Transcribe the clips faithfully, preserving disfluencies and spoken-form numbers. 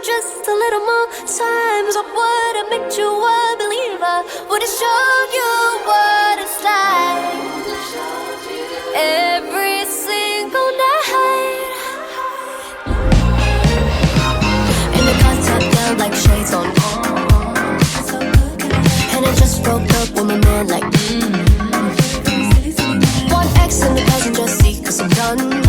just a little more times, I would've made you a believer. Would've showed you what it's like every single night. And the contact down like shades on, and I just broke up with my man like mm. One X in the passenger seat, cause I'm done.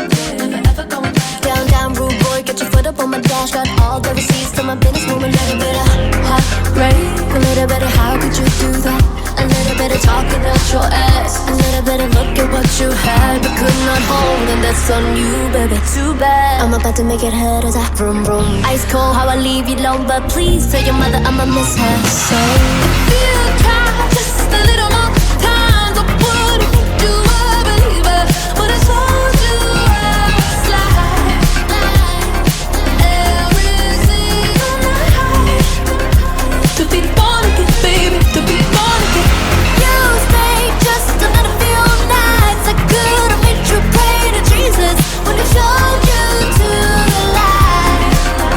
Down, down, rude boy, get your foot up on my dash. Got all the receipts to my business, move a little bit of heartbreak. A little bit of how could you do that? A little bit of talking out your ass. A little bit of look at what you had but could not hold, and that's on you, baby, too bad. I'm about to make it hurt as I vroom vroom. Ice cold how I leave you alone, but please tell your mother I'ma miss her. So if you try just a little more times, I would've made you a believer. Would've told you how it's like every single night. To be born again, baby, to be born again. You stayed just another few nights. I could've made you pray to Jesus. Would've showed you to the light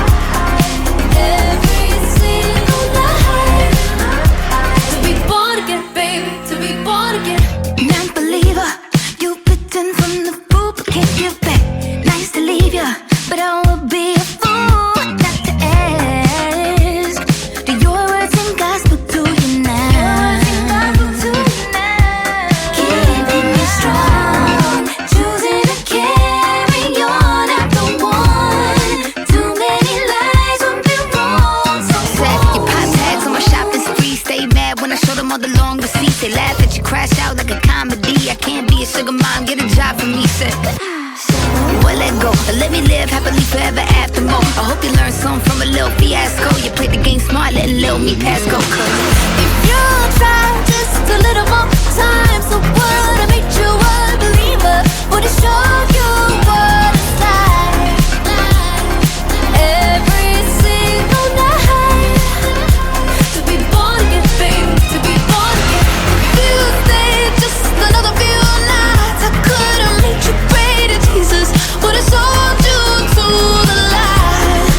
every single night. To be born again, baby, to be born again. Non-believer, you bitten from the poop, can't give back. Nice to leave ya, but I would be a fool not to ask. Do your words and gospel to you now? Keeping you strong, choosing to carry on after one. Too many lies would be wrong. So set your pop tags on my shopping spree. Stay mad when I show them all the long receipts. They laugh at you, crash out like a comedy. I can't be a sugar mom, get a job for me, said. Well, let go, but let me live happily forever after more. I hope you learned something from a little fiasco. You played the game smart, letting little me pass go. Cause If you try just a little more time, so would've made you a believer. Would've showed you what it's like every single night. To be born again, baby, to be born again. If you stayed just another few nights, I could've made you pray to Jesus. Would've sold you to the light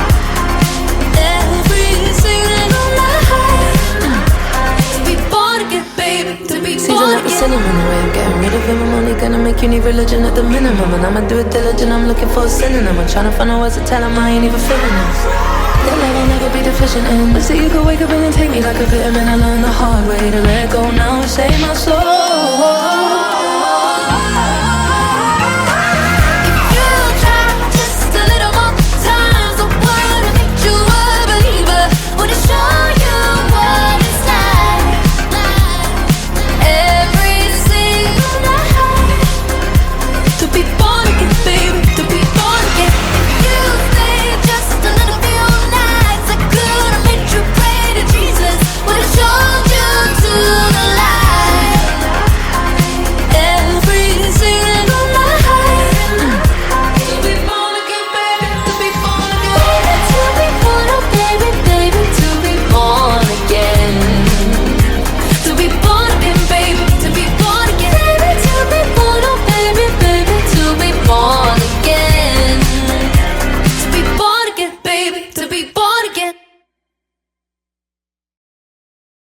every single night. To be born again, baby, to be Season born up the again. cinnamon, the way I'm getting rid of him. I'm only gonna make you need religion at the minimum. And I'ma do it diligent, I'm looking for a synonym. I'm trying to find a words to tell him I ain't even feeling this. That love I'll never be deficient in. But see, you could wake up and then take me like a vitamin. I learned the hard way to let go now and save my soul.